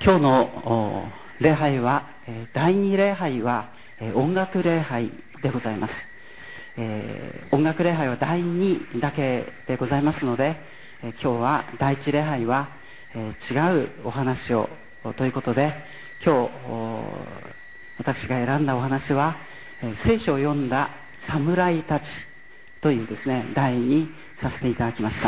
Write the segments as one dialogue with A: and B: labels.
A: 今日の礼拝は、第2礼拝は音楽礼拝でございます。音楽礼拝は第2だけでございますので、今日は第1礼拝は、違うお話をということで、今日私が選んだお話は、聖書を読んだ侍たちというですね題にさせていただきました。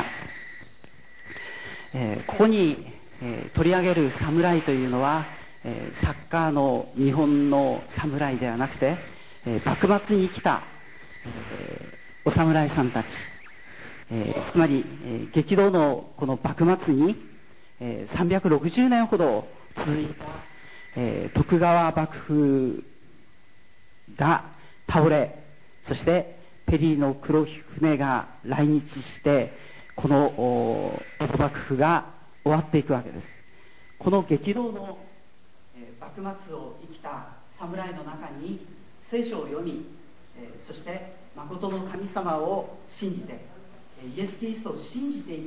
A: ここに取り上げる侍というのは、サッカーの日本の侍ではなくて、幕末に来た、お侍さんたち、つまり、激動のこの幕末に、360年ほど続いた、徳川幕府が倒れ、そしてペリーの黒船が来日してこの幕府が終わっていくわけです。この激動の幕末を生きた侍の中に聖書を読み、そして誠の神様を信じてイエス・キリストを信じていった、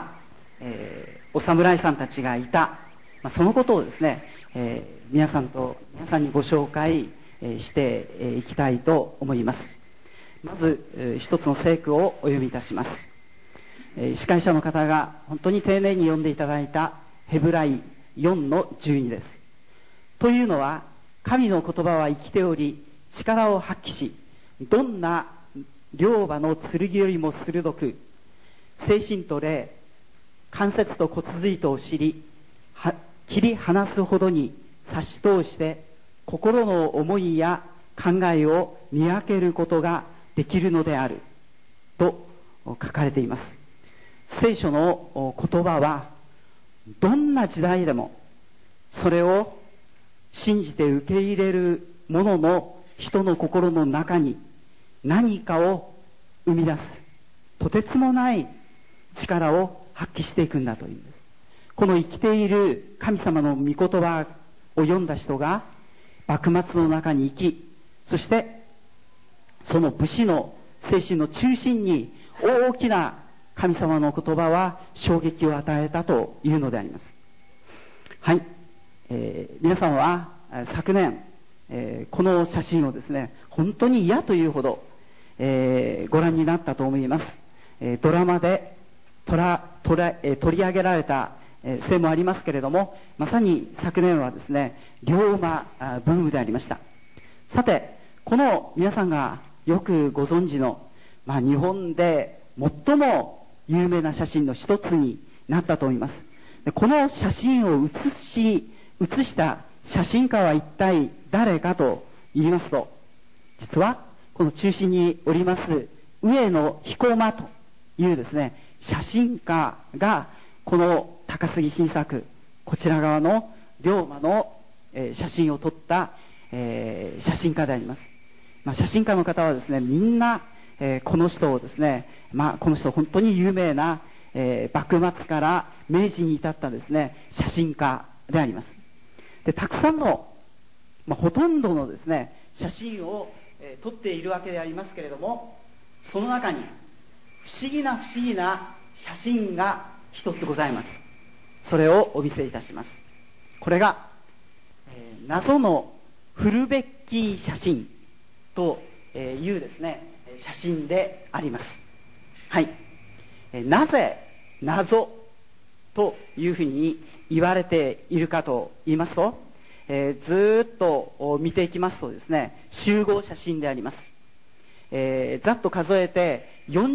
A: お侍さんたちがいた、そのことをですね、皆さんにご紹介していきたいと思います。まず一つの聖句をお読みいたします。司会者の方が本当に丁寧に読んでいただいたヘブライ4の12です。というのは、神の言葉は生きており力を発揮し、どんな両刃の剣よりも鋭く、精神と霊、関節と骨髄とを知り、切り離すほどに差し通して心の思いや考えを見分けることができるのであると書かれています。聖書の言葉はどんな時代でもそれを信じて受け入れる者の人の心の中に何かを生み出すとてつもない力を発揮していくんだというんです。この生きている神様の御言葉を読んだ人が幕末の中に生き、そしてその武士の精神の中心に大きな神様の言葉は衝撃を与えたというのであります。はい、皆さんは昨年、この写真をですね本当に嫌というほど、ご覧になったと思います。ドラマで取り上げられたせいもありますけれども、まさに昨年はですね龍馬ブームでありました。さて、この皆さんがよくご存知の、日本で最も有名な写真の一つになったと思います。でこの写真を写した写真家は一体誰かと言いますと、実はこの中心におります上野彦馬というですね写真家がこの高杉晋作、こちら側の龍馬の写真を撮った写真家であります。写真家の方はですねみんなこの人をですね、この人本当に有名な幕末から明治に至ったですね写真家であります。でたくさんの、ほとんどのですね写真を撮っているわけでありますけれども、その中に不思議な写真が一つございます。それをお見せいたします。これが、謎のフルベッキー写真というですね写真であります。はい、なぜ謎というふうに言われているかと言いますと、ずっと見ていきますとですね集合写真であります。ざっと数えて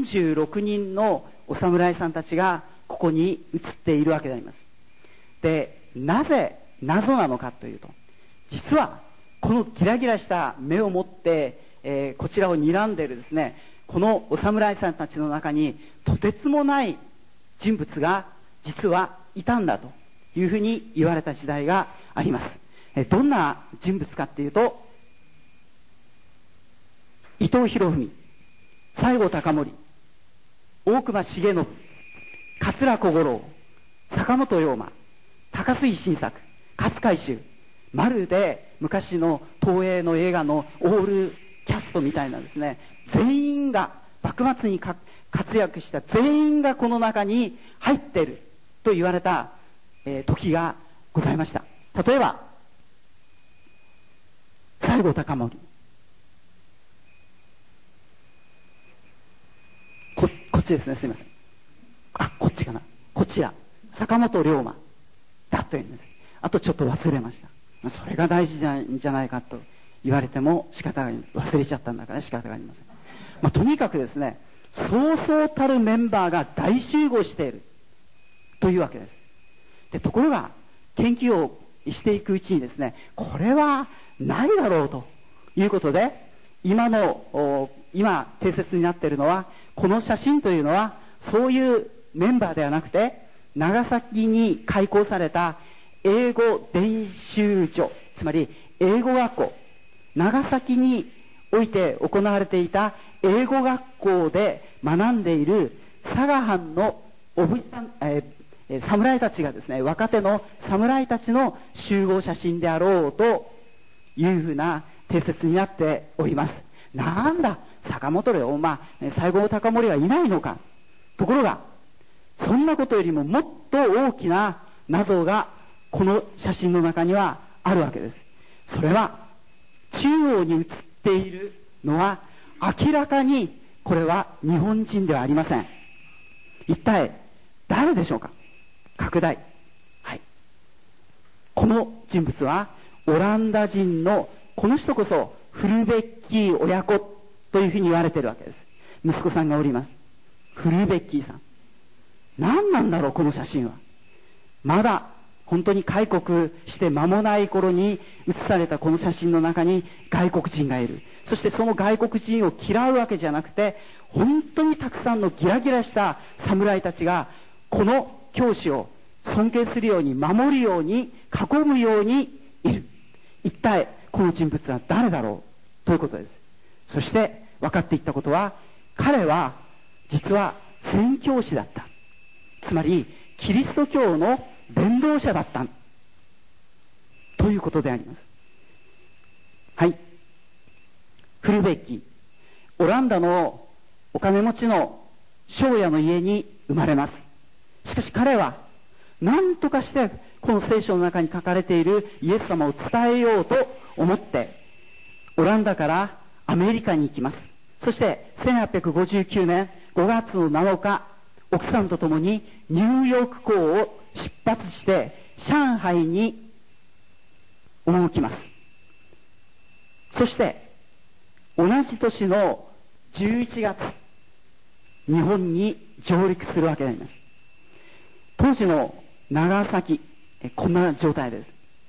A: 46人のお侍さんたちがここに写っているわけであります。で、なぜ謎なのかというと、実はこのギラギラした目を持って、こちらを睨んでいるですねこのお侍さんたちの中にとてつもない人物が実はいたんだというふうに言われた時代があります。どんな人物かっていうと、伊藤博文、西郷隆盛、大隈重信、桂小五郎、坂本龍馬、高杉晋作、勝海舟、まるで昔の東映の映画のオールキャストみたいなですね、全員が幕末に活躍した全員がこの中に入っていると言われた、時がございました。 例えば西郷隆盛、こっちですね、すいません。こっちかな。こちら。坂本龍馬だというんです。あとちょっと忘れました。それが大事じゃないかと言われても仕方が忘れちゃったんだから仕方がありません。とにかくですね、そうそうたるメンバーが大集合しているというわけです。で、ところが研究をしていくうちにですね、これはないだろうということで、今定説になっているのは、この写真というのはそういうメンバーではなくて、長崎に開校された英語伝習所、つまり英語学校、長崎において行われていた英語学校で学んでいる佐賀藩の侍たちがですね、若手の侍たちの集合写真であろうというふうな定説になっております。なんだ、坂本龍馬、西郷隆盛はいないのか。ところがそんなことよりももっと大きな謎がこの写真の中にはあるわけです。それは中央に写っているのは明らかにこれは日本人ではありません。一体誰でしょうか。拡大。はい。この人物はオランダ人のこの人こそフルベッキー親子というふうに言われているわけです。息子さんがおります。フルベッキーさん。何なんだろうこの写真は。まだ本当に開国して間もない頃に写されたこの写真の中に外国人がいる。そしてその外国人を嫌うわけじゃなくて、本当にたくさんのギラギラした侍たちがこの教師を尊敬するように、守るように、囲むようにいる。一体この人物は誰だろうということです。そして分かっていったことは、彼は実は宣教師だった。つまりキリスト教の伝道者だったということであります。はい。フルベッキー、オランダのお金持ちの商家の家に生まれます。しかし彼は何とかしてこの聖書の中に書かれているイエス様を伝えようと思ってオランダからアメリカに行きます。そして1859年5月の7日、奥さんと共にニューヨーク港を出発して上海に赴きます。そして同じ年の11月、日本に上陸するわけであります。当時の長崎、こんな状態です。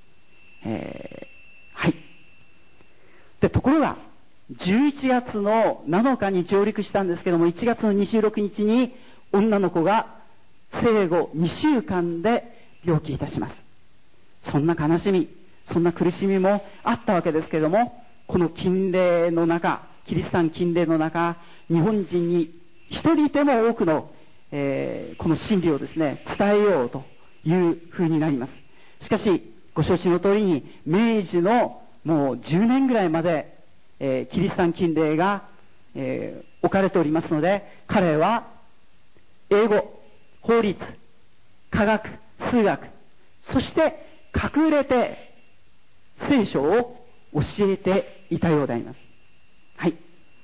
A: はい。で、ところが11月の7日に上陸したんですけども、1月の26日に女の子が生後2週間で病気いたします。そんな悲しみ、そんな苦しみもあったわけですけれども、この禁令の中、キリシタン禁令の中、日本人に一人でも多くの、この真理をですね、伝えようという風になります。しかしご承知の通りに明治のもう10年ぐらいまで、キリシタン禁令が、置かれておりますので、彼は英語、法律、科学、数学、そして隠れて聖書を教えていたようであります。はい。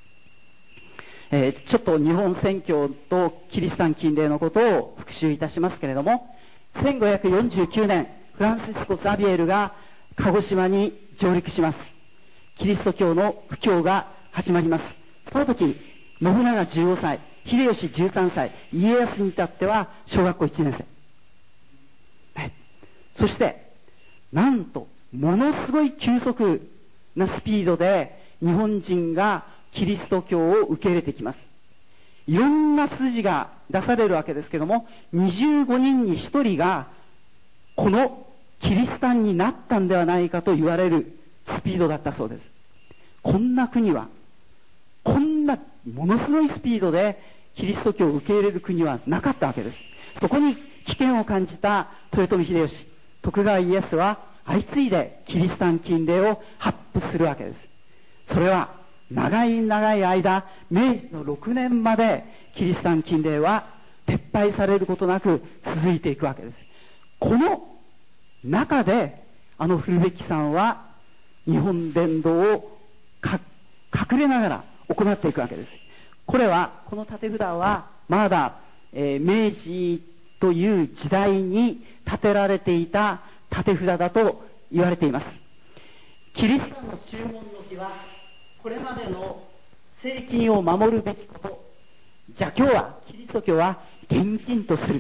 A: ちょっと日本宣教とキリシタン禁令のことを復習いたしますけれども、1549年フランシスコ・ザビエルが鹿児島に上陸します。キリスト教の布教が始まります。その時信長15歳、秀吉13歳、家康に至っては小学校1年生、はい、そしてなんとものすごい急速なスピードで日本人がキリスト教を受け入れてきます。いろんな数字が出されるわけですけども、25人に1人がこのキリシタンになったんではないかと言われるスピードだったそうです。こんな国は、こんなものすごいスピードでキリスト教を受け入れる国はなかったわけです。そこに危険を感じた豊臣秀吉、徳川家康は相次いでキリシタン禁令を発布するわけです。それは長い長い間、明治の6年までキリシタン禁令は撤廃されることなく続いていくわけです。この中であの古べきさんは日本伝道を隠れながら行っていくわけです。これは、この立て札はまだ、明治という時代に建てられていた立て札だと言われています。キリストの注文の日はこれまでの聖禁を守るべきこと、邪教は、キリスト教は厳禁とする、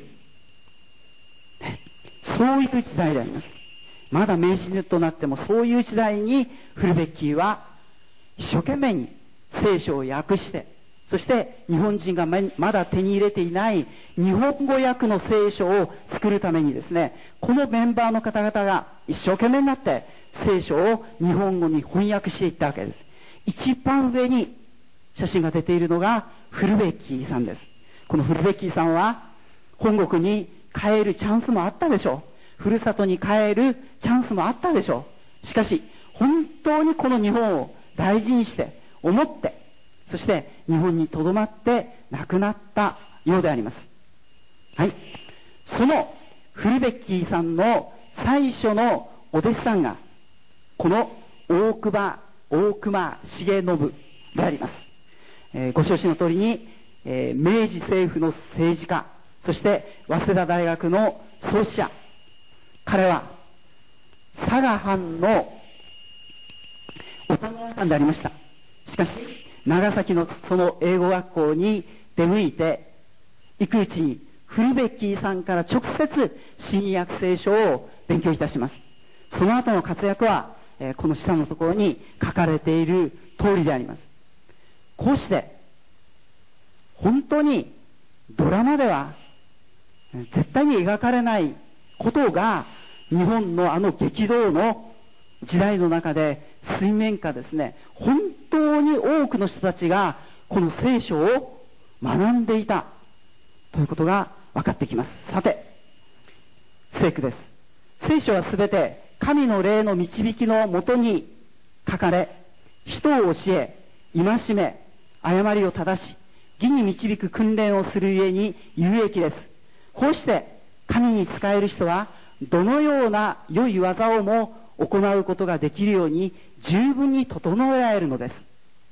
A: そういう時代であります。まだ明治となってもそういう時代にフルベッキーは一生懸命に聖書を訳して、そして日本人がまだ手に入れていない日本語訳の聖書を作るためにですね、このメンバーの方々が一生懸命になって聖書を日本語に翻訳していったわけです。一番上に写真が出ているのがフルベッキーさんです。このフルベッキーさんは本国に帰るチャンスもあったでしょう。ふるさとに帰るチャンスもあったでしょう。しかし本当にこの日本を大事にして思って、そして日本にとどまって亡くなったようであります。はい。そのフルベッキーさんの最初のお弟子さんがこの大隈重信であります。ご承知の通りに、明治政府の政治家、そして早稲田大学の創始者、彼は佐賀藩のお侍さんでありました。しかし長崎のその英語学校に出向いていくうちに、フルベッキーさんから直接新約聖書を勉強いたします。その後の活躍は、この下のところに書かれている通りであります。こうして本当にドラマでは絶対に描かれないことが、日本のあの激動の時代の中で水面下ですね、本当に多くの人たちがこの聖書を学んでいたということが分かってきます。さて、聖句です。聖書はすべて神の霊の導きのもとに書かれ、人を教え、戒め、誤りを正し、義に導く訓練をするゆえに有益です。こうして神に仕える人はどのような良い技をも行うことができるように十分に整えられるのです。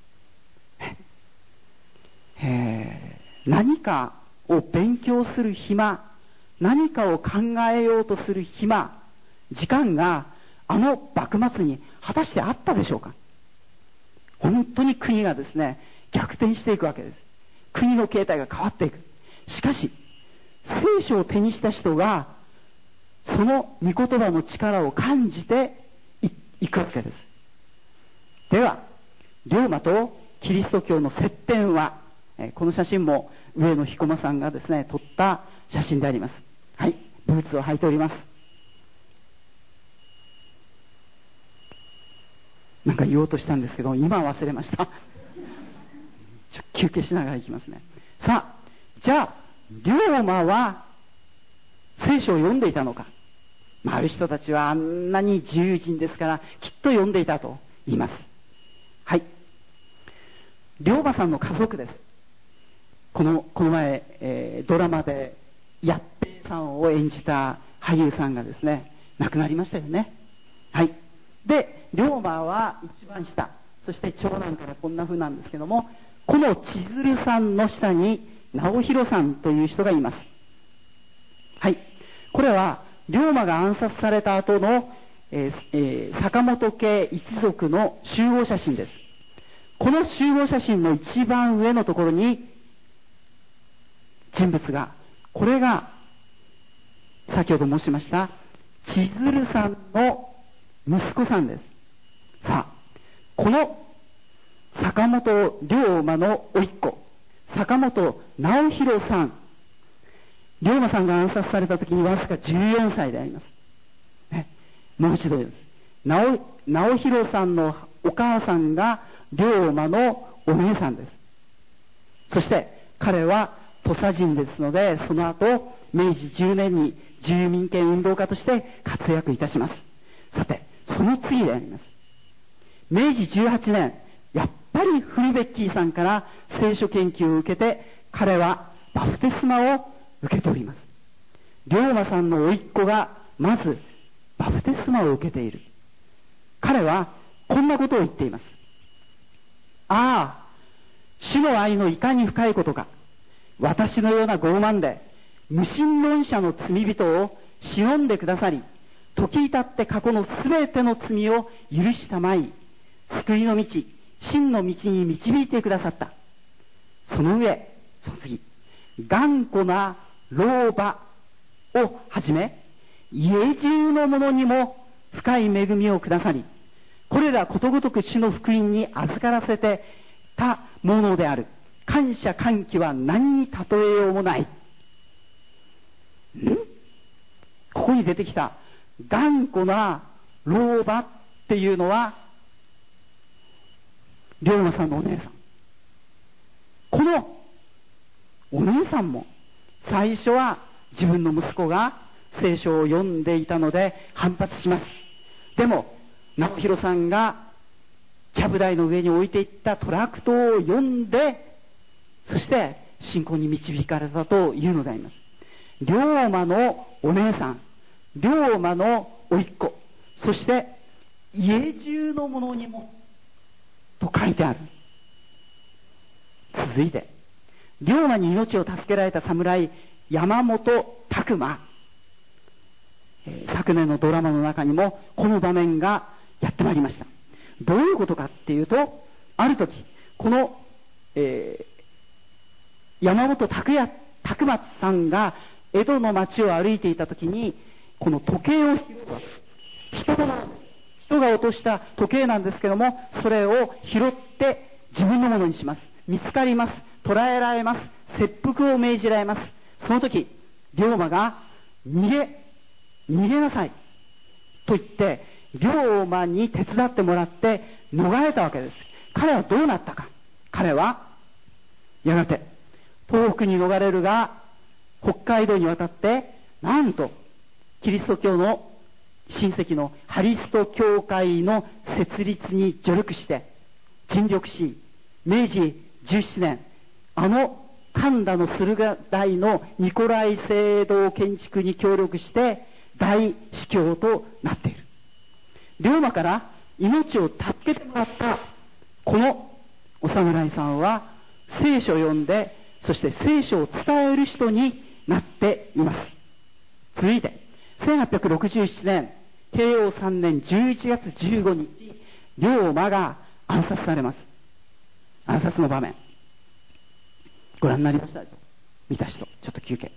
A: 何かを勉強する暇、何かを考えようとする暇、時間があの幕末に果たしてあったでしょうか。本当に国がですね、逆転していくわけです。国の形態が変わっていく。しかし聖書を手にした人がその御言葉の力を感じていくわけです。では、龍馬とキリスト教の接点は、この写真も上野彦馬さんがですね撮った写真であります。はい、ブーツを履いております。なんか言おうとしたんですけど今忘れました休憩しながら行きますね。さあ、じゃあ龍馬は聖書を読んでいたのか。ある人たちはあんなに自由人ですからきっと読んでいたと言います。はい、龍馬さんの家族です。この前、ドラマでやっぺいさんを演じた俳優さんがですね亡くなりましたよね。はい。で、龍馬は一番下、そして長男からこんな風なんですけども、この千鶴さんの下に直弘さんという人がいます。はい。これは龍馬が暗殺された後の、坂本家一族の集合写真です。この集合写真の一番上のところに人物が、これが先ほど申しました千鶴さんの息子さんです。さあ、この坂本龍馬の甥っ子、坂本直弘さん、龍馬さんが暗殺された時にわずか14歳であります。もう一度です。直弘さんのお母さんが龍馬のお姉さんです。そして彼は土佐人ですので、その後明治10年に自由民権運動家として活躍いたします。さて、その次であります。明治18年、やっぱりフルベッキーさんから聖書研究を受けて、彼はバプテスマを受けております。龍馬さんの甥っ子がまずバプテスマを受けている。彼はこんなことを言っています。ああ、主の愛のいかに深いことか。私のような傲慢で無神論者の罪人を忍んでくださり、時至って過去のすべての罪を許したまい、救いの道、真の道に導いてくださった。その上、その次、頑固な老婆をはじめ、家中の者にも深い恵みをくださり、これらことごとく主の福音に預からせてたものである。感謝歓喜は何に例えようもない。ここに出てきた頑固な老婆っていうのは龍馬さんのお姉さん。このお姉さんも最初は自分の息子が聖書を読んでいたので反発します。でも直弘さんがちゃぶ台の上に置いていったトラクトを読んで、そして信仰に導かれたというのであります。龍馬のお姉さん、龍馬の甥っ子、そして家中の者にもと書いてある。続いて龍馬に命を助けられた侍山本拓馬、昨年のドラマの中にもこの場面がやってまいりました。どういうことかっていうと、ある時この、山本拓馬さんが江戸の町を歩いていた時に、この時計を人が落とした時計なんですけども、それを拾って自分のものにします。見つかります。捕らえられます。切腹を命じられます。その時龍馬が逃げなさいと言って龍馬に手伝ってもらって逃れたわけです。彼はどうなったか。彼はやがて東北に逃れるが北海道に渡って、なんとキリスト教の親戚のハリスト教会の設立に助力して尽力し、明治17年あの神田の駿河台のニコライ聖堂建築に協力して大司教となっている。龍馬から命を助けてもらったこのお侍さんは聖書を読んで、そして聖書を伝える人になっています。続いて1867年慶応3年11月15日、龍馬が暗殺されます。暗殺の場面ご覧になりましたでしょう。見た人ちょっと休憩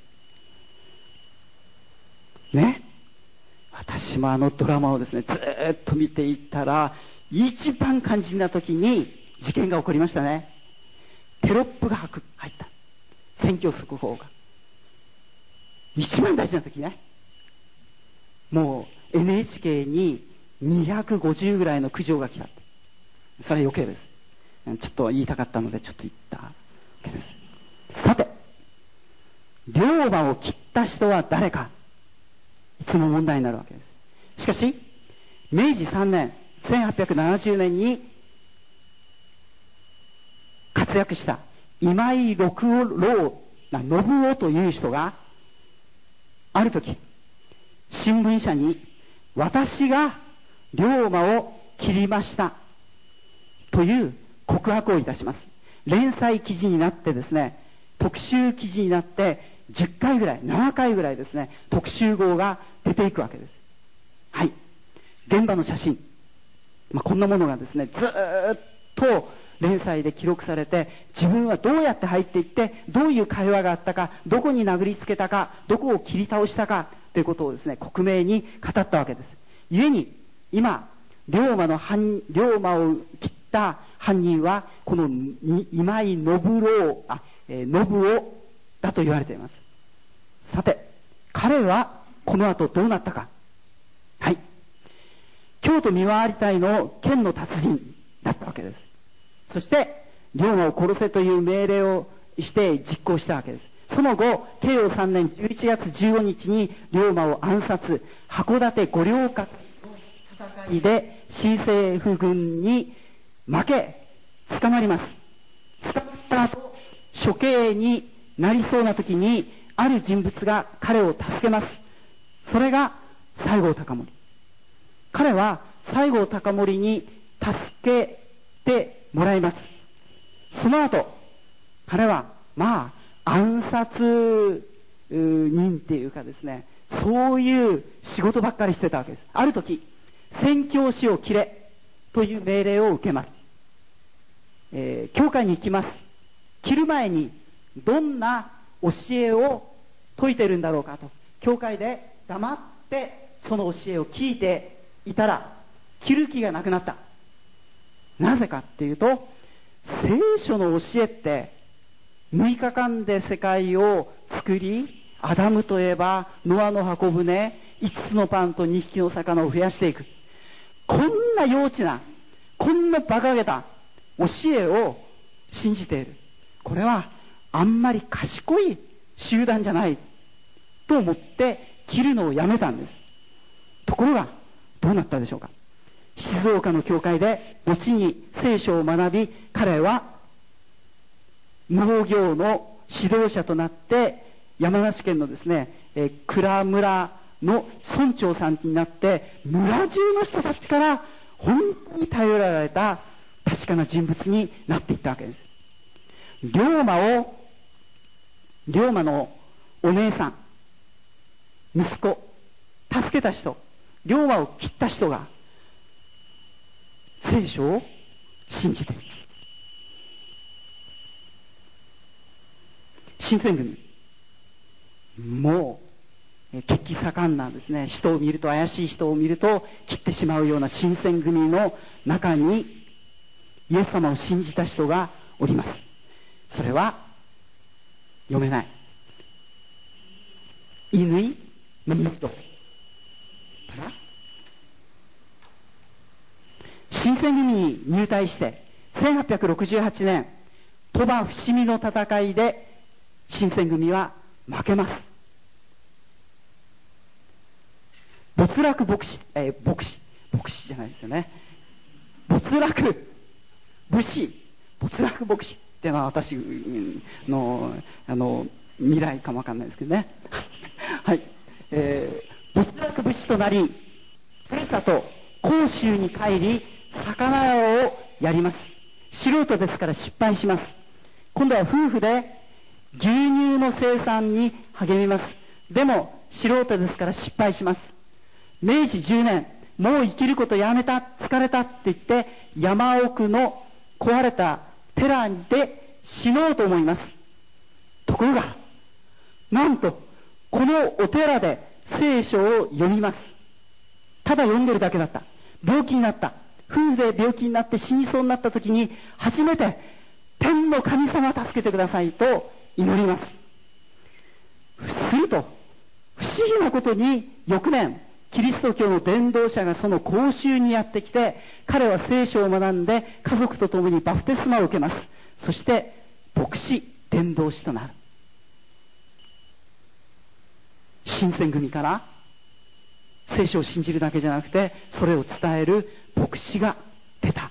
A: ね。私もあのドラマをですねずーっと見ていたら、一番肝心な時に事件が起こりましたね。テロップが入った。選挙速報が一番大事な時ね。もう NHK に250ぐらいの苦情が来た。それは余計です。ちょっと言いたかったのでちょっと言ったわけです。さて龍馬を切った人は誰か、いつも問題になるわけです。しかし明治3年1870年に活躍した今井六郎信夫という人がある時新聞社に、私が龍馬を切りましたという告白をいたします。連載記事になってですね、特集記事になって10回ぐらい7回ぐらいですね、特集号が出ていくわけです。はい、現場の写真、こんなものがですねずーっと連載で記録されて、自分はどうやって入っていってどういう会話があったか、どこに殴りつけたか、どこを切り倒したかということをですね克明に語ったわけです。故に今龍馬を切った犯人はこの今井信夫だと言われています。さて彼はこの後どうなったか。はい、京都見回り隊の剣の達人だったわけです。そして龍馬を殺せという命令をして実行したわけです。その後慶応3年11月15日に龍馬を暗殺、函館五稜郭の戦いで新政府軍に負け捕まります。捕まった後処刑になりそうな時にある人物が彼を助けます。それが西郷隆盛。 彼は西郷隆盛に助けてもらいます。その後彼は暗殺人っていうかですね、そういう仕事ばっかりしてたわけです。ある時、宣教師を切れという命令を受けます。教会に行きます。切る前にどんな教えを説いてるんだろうかと、教会で黙ってその教えを聞いていたら切る気がなくなった。なぜかっていうと、聖書の教えって6日間で世界を作り、アダムといえばノアの箱舟、5つのパンと2匹の魚を増やしていく、こんな幼稚な、こんな馬鹿げた教えを信じている。これはあんまり賢い集団じゃないと思って切るのをやめたんです。ところがどうなったでしょうか。静岡の教会で後に聖書を学び、彼は農業の指導者となって山梨県のですね、蔵村の村長さんになって、村中の人たちから本当に頼られた確かな人物になっていったわけです。龍馬のお姉さん、息子、助けた人、龍馬を切った人が聖書を信じている。新選組、もう血気盛んなんですね。人を見ると、怪しい人を見ると切ってしまうような新選組の中にイエス様を信じた人がおります。それは読めない、乾の人かな。新選組に入隊して1868年鳥羽伏見の戦いで新選組は負けます。没落牧師じゃないですよね。没落武士、没落牧師っていうのは私の未来かもわかんないですけどねはい、没落武士となり、ふるさと甲州に帰り魚屋をやります。素人ですから失敗します。今度は夫婦で牛乳の生産に励みます。でも素人ですから失敗します。明治10年、もう生きることやめた、疲れたって言って山奥の壊れた寺で死のうと思います。ところがなんとこのお寺で聖書を読みます。ただ読んでるだけだった。病気になった。夫婦で病気になって死にそうになった時に初めて天の神様助けてくださいと祈ります。すると不思議なことに翌年キリスト教の伝道者がその講習にやってきて、彼は聖書を学んで家族と共にバプテスマを受けます。そして牧師、伝道師となる。新選組から聖書を信じるだけじゃなくてそれを伝える牧師が出た。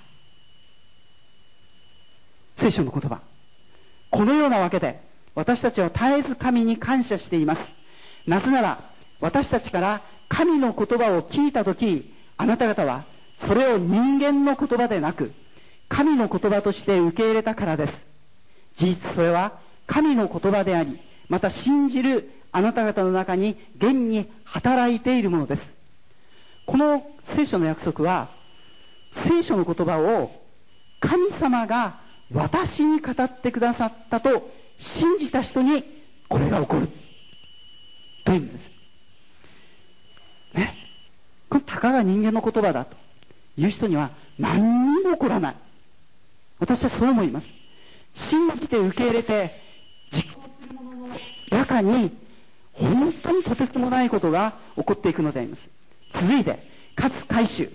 A: 聖書の言葉、このようなわけで私たちは絶えず神に感謝しています。なぜなら私たちから神の言葉を聞いたとき、あなた方はそれを人間の言葉でなく神の言葉として受け入れたからです。事実それは神の言葉であり、また信じるあなた方の中に現に働いているものです。この聖書の約束は、聖書の言葉を神様が私に語ってくださったと信じた人にこれが起こるというんですね。これたかが人間の言葉だという人には何にも起こらない。私はそう思います。信じて受け入れて実行するものの中に本当にとてつもないことが起こっていくのであります。続いて勝海舟、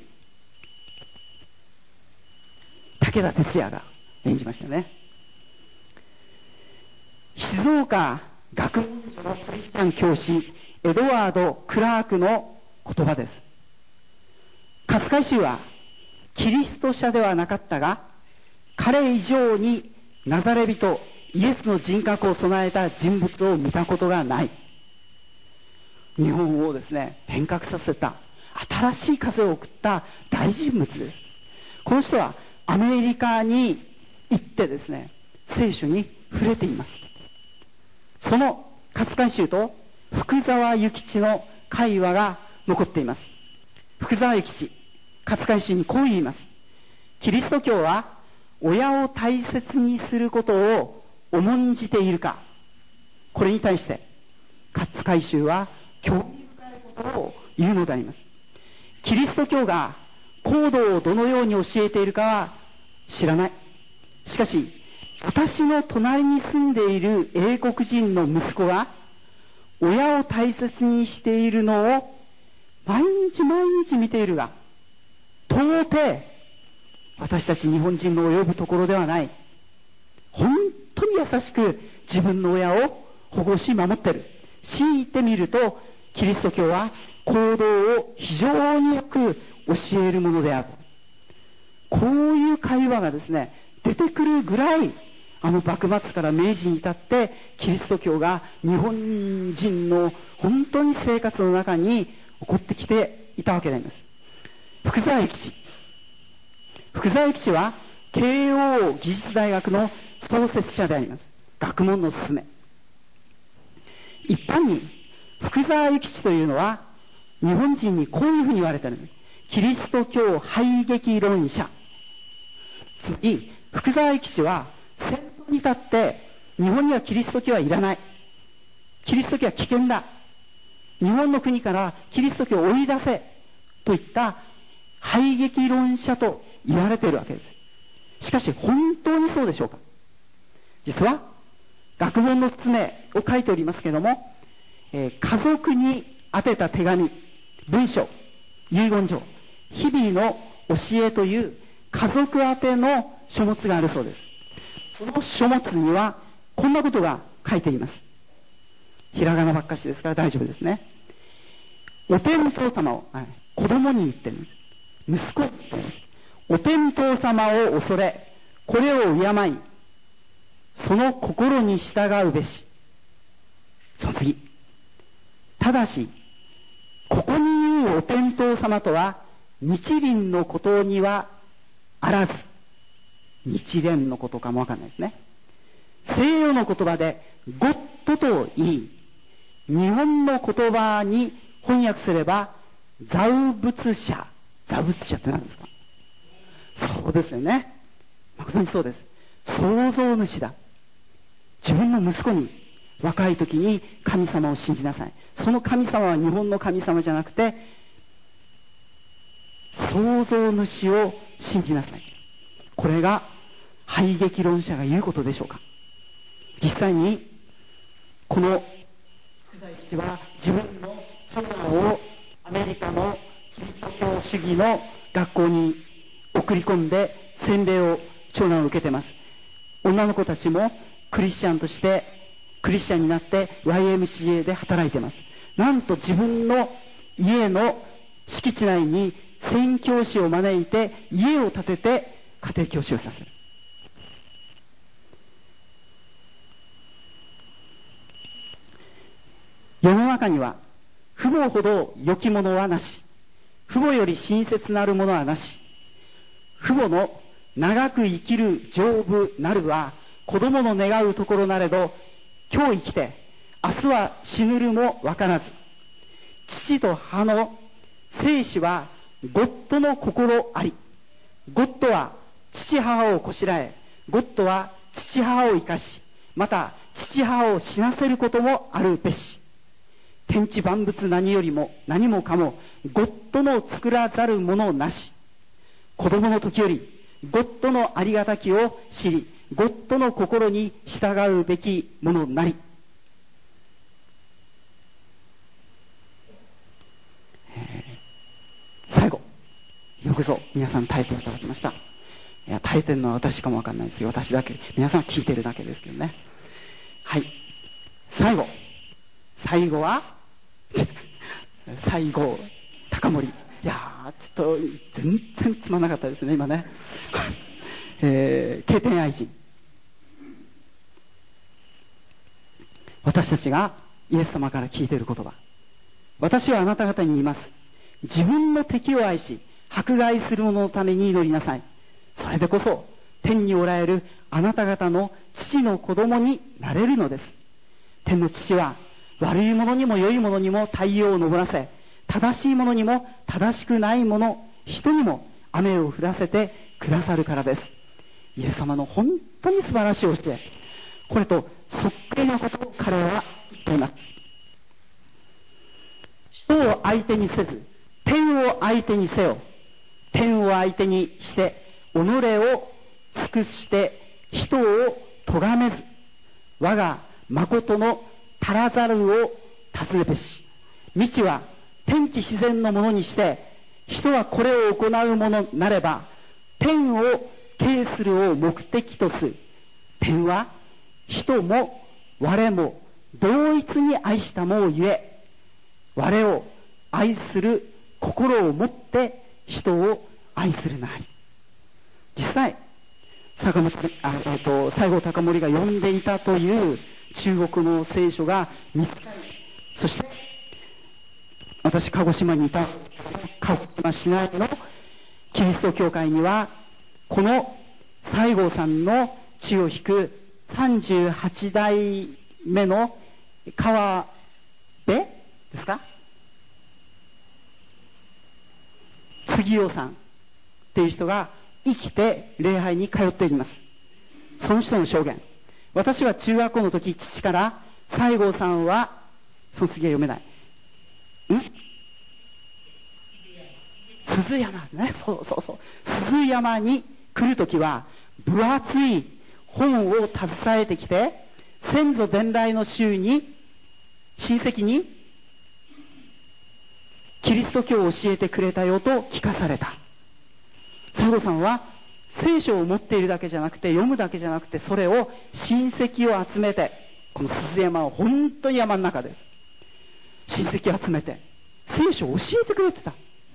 A: 武田鉄矢が演じましたね。静岡学問所のクリスチャン教師エドワード・クラークの言葉です。勝海舟はキリスト者ではなかったが、彼以上にナザレ人イエスの人格を備えた人物を見たことがない。日本をですね変革させた新しい風を送った大人物です。この人はアメリカに行ってですね、聖書に触れています。その勝海舟と福沢諭吉の会話が残っています。福沢諭吉、勝海舟にこう言います。キリスト教は親を大切にすることを重んじているか。これに対して勝海舟は興味深いことを言うのであります。キリスト教が行動をどのように教えているかは知らない。しかし私の隣に住んでいる英国人の息子が親を大切にしているのを毎日毎日見ているが、到底私たち日本人の及ぶところではない。本当に優しく自分の親を保護し守っている。強いてみるとキリスト教は行動を非常によく教えるものである。こういう会話がですね出てくるぐらい、幕末から明治に至ってキリスト教が日本人の本当に生活の中に起こってきていたわけであります。福沢諭吉は慶応義塾大学の創設者であります。学問の勧め。一般に福沢諭吉というのは日本人にこういうふうに言われている。キリスト教排撃論者。つまり福沢諭吉は先頭に立って日本にはキリスト教はいらない。キリスト教は危険だ。日本の国からキリスト教を追い出せといった排撃論者と言われているわけです。しかし本当にそうでしょうか。実は学問の勧めを書いておりますけれども、家族に宛てた手紙、文書、遺言状、日々の教えという家族宛ての書物があるそうです。その書物にはこんなことが書いています。ひらがなばっかしですから大丈夫ですね。お天道様を、子供に言ってるんです。息子に言ってるんです。お天道様を恐れ、これを敬い、その心に従うべし。その次。ただし、ここに言うお天道様とは、日輪のことにはあらず、日蓮のことかもわかんないですね。西洋の言葉でゴッドと言い、日本の言葉に翻訳すれば造物者。造物者って何ですか？そうですよね。誠にそうです。創造主だ。自分の息子に若い時に神様を信じなさい。その神様は日本の神様じゃなくて創造主を信じなさい。これが排撃論者が言うことでしょうか。実際にこの福沢諭吉は自分の長男をアメリカのキリスト教主義の学校に送り込んで洗礼を長男を受けてます。女の子たちもクリスチャンとしてクリスチャンになって YMCA で働いてます。なんと自分の家の敷地内に宣教師を招いて家を建てて家庭教師をさせる。世の中には父母ほど良きものはなし、父母より親切なるものはなし、父母の長く生きる丈夫なるは子供の願うところなれど、今日生きて明日は死ぬるもわからず、父と母の生死はゴッドの心あり。ゴッドは父母をこしらえ、ゴッドは父母を生かし、また父母を死なせることもあるべし。天地万物何よりも何もかもゴッドの作らざるものなし。子供の時よりゴッドのありがたきを知り、ゴッドの心に従うべきものなり。最後、よくぞ皆さん耐えていただきました。いや、耐えてるのは私かもわかんないですけど、私だけ、皆さん聞いてるだけですけどね。はい。最後は西郷隆盛。いやー、ちょっと全然つまんなかったですね今ね。敬天愛人。私たちがイエス様から聞いている言葉。私はあなた方に言います。 自分の敵を愛し迫害する者のために祈りなさい。それでこそ天におられるあなた方の父の子供になれるのです。天の父は悪い者にも良い者にも太陽を昇らせ、正しい者にも正しくない者、人にも雨を降らせてくださるからです。イエス様の本当に素晴らしい教え、これとそっくりなことを彼は言っています。人を相手にせず天を相手にせよ。天を相手にして己を尽くして人を咎めず、我が誠の足らざるを尋ねべし。道は天地自然のものにして人はこれを行うものなれば天を敬するを目的とする。天は人も我も同一に愛したもうゆえ、我を愛する心を持って人を愛するなり。実際西郷隆盛が読んでいたという中国の聖書が見つかり、そして私鹿児島にいた鹿児島市内のキリスト教会にはこの西郷さんの血を引く38代目の川辺ですか、杉尾さんっていう人が生きて礼拝に通っております。その人の証言、私は中学校の時父から西郷さんは、その次は読めない、鈴山ね、そう鈴山に来る時は分厚い本を携えてきて、先祖伝来の衆に親戚にキリスト教を教えてくれたよと聞かされた。西郷さんは聖書を持っているだけじゃなくて、読むだけじゃなくて、それを親戚を集めて、この鈴山は本当に山の中です。親戚を集めて聖書を教えてくれてた。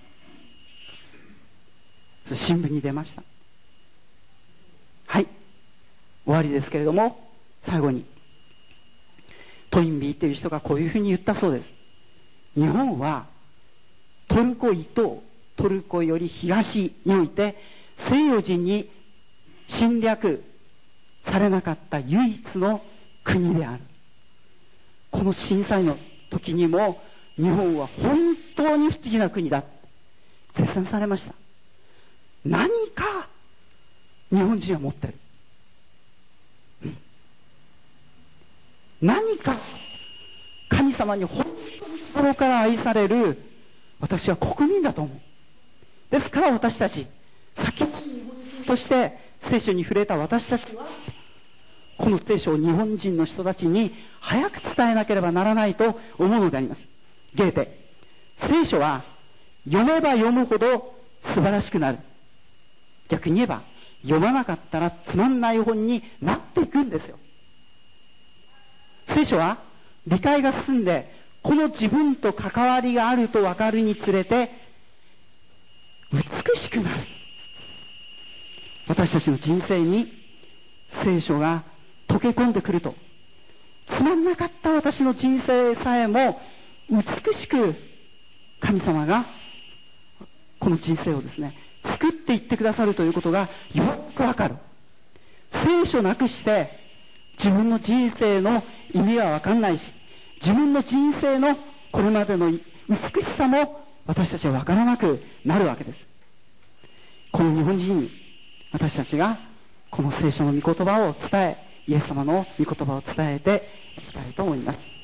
A: 新聞に出ました。はい、終わりですけれども、最後にトインビーという人がこういうふうに言ったそうです。日本はトルコより東において西洋人に侵略されなかった唯一の国である。この震災の時にも日本は本当に不思議な国だ、絶賛されました。何か日本人は持ってる、何か神様に本当に心から愛される私は国民だと思う。ですから私たち、先に日本人として聖書に触れた私たちは、この聖書を日本人の人たちに早く伝えなければならないと思うのであります。ゲーテ、聖書は読めば読むほど素晴らしくなる。逆に言えば読まなかったらつまんない本になっていくんですよ。聖書は理解が進んで、この自分と関わりがあると分かるにつれて美しくなる。私たちの人生に聖書が溶け込んでくると、つまんなかった私の人生さえも美しく神様がこの人生をですね作っていってくださるということがよくわかる。聖書なくして自分の人生の意味はわかんないし、自分の人生のこれまでの美しさも私たちはわからなくなるわけです。この日本人に私たちがこの聖書の御言葉を伝え、イエス様の御言葉を伝えていきたいと思います。